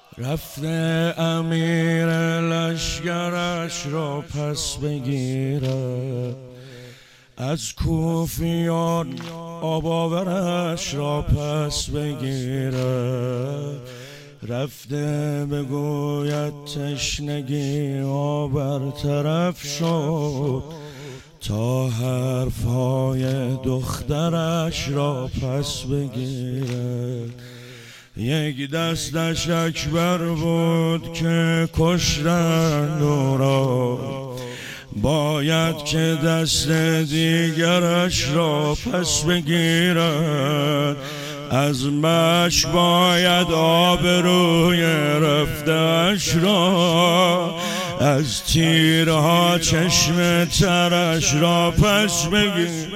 رفته امیر لشکرش را پس بگیرد، از کوفیان آباورش را پس بگیرد. رفته بگوید تشنگی برطرف شد، تا حرفهای دخترش را پس بگیرد. یک دستش اکبر بود که کشتند او را، باید که دست دیگرش را پس بگیرد. از مشک باید آبروی رفته‌اش را، از تیرها چشم ترش را پس بگیرد.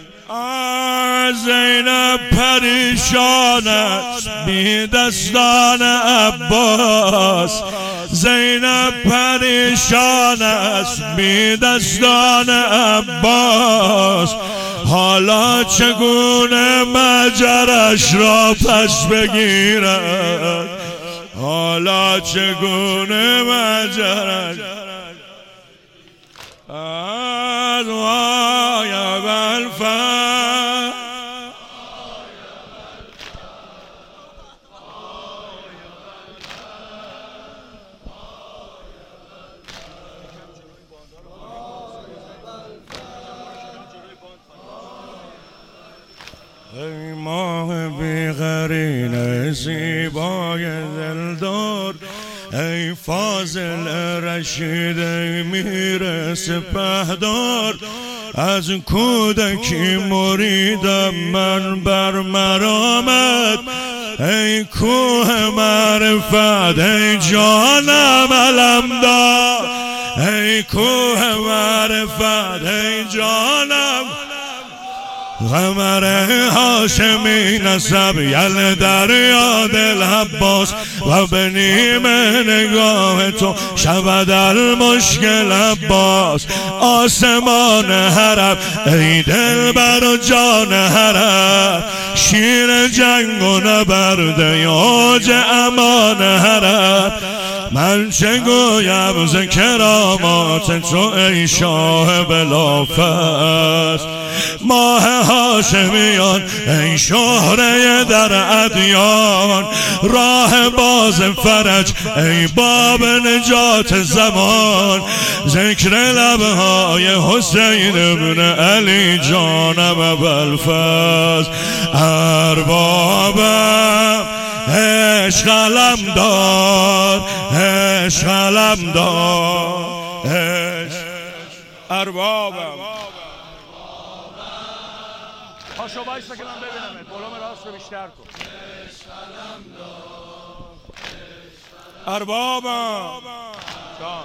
زینب پریشان است بی دستان عباس، زینب پریشان است بی دستان عباس. حالا چگونه مجرش را پس بگیرد، حالا چگونه مجرش از وای بلفر. ای ماه بی قرین زیبای دلدار، ای فاضل رشید ای میر سپهدار. از کودکی مریدم من بر مرامت، ای کوه معرفت ای جانم علمدار، ای کوه معرفت ای جانم. قمر هاشمی نسب یل دریا دل عباس، و به نیمه نگاه تو شود المشکل عباس. آسمان حرم ای دلبر و جان حرم، شیر جنگ و نبرد اوج امان حرم. من چه گویم ز کرامات تو ای شاه بلافصل، ماه هاشمیان ای شهره در ادیان. راه باز فرج ای باب نجات زمان، ذکر لبهای حسین ابن علی جانم ابوالفضل. اربابم عشق علمدار، عشق علمدار، اربابم. پاشو بایستا که من ببینمت، بلوم راست رو بیشتر کن. اربابم جان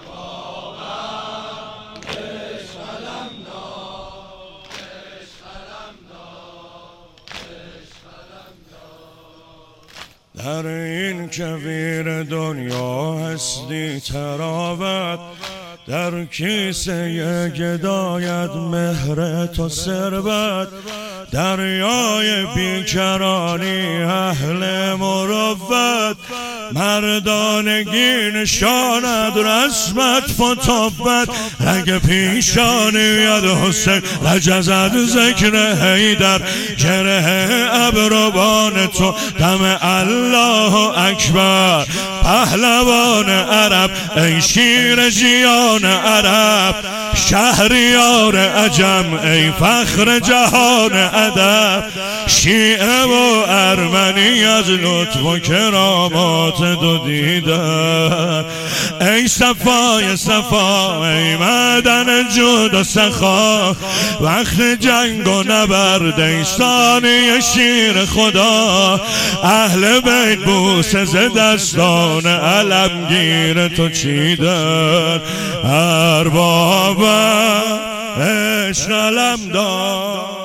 در این کویر دنیا هستی تراوت، در کیسه گدایت مهر تو ثروت. دریای بیکرانی اهل مروت، مردانگی نشاند رسمت فتوت. رگ پیشانی ید حسین رجزد ذکر حیدر، گره ابروان تو دم الله اکبر. پهلوان عرب ای شیر جیان عرب، شهریار عجم ای فخر جهان ادب. شیعه و ارمنی از لطف و کرامات دو دیدن، ای صفای صفا ای معدن جود و سخا. وقت جنگ و نبرد ای ثانی شیر خدا، اهل بیت بوسه ز دستان علمگیر تو چیدن. اربابم عشق علمدار.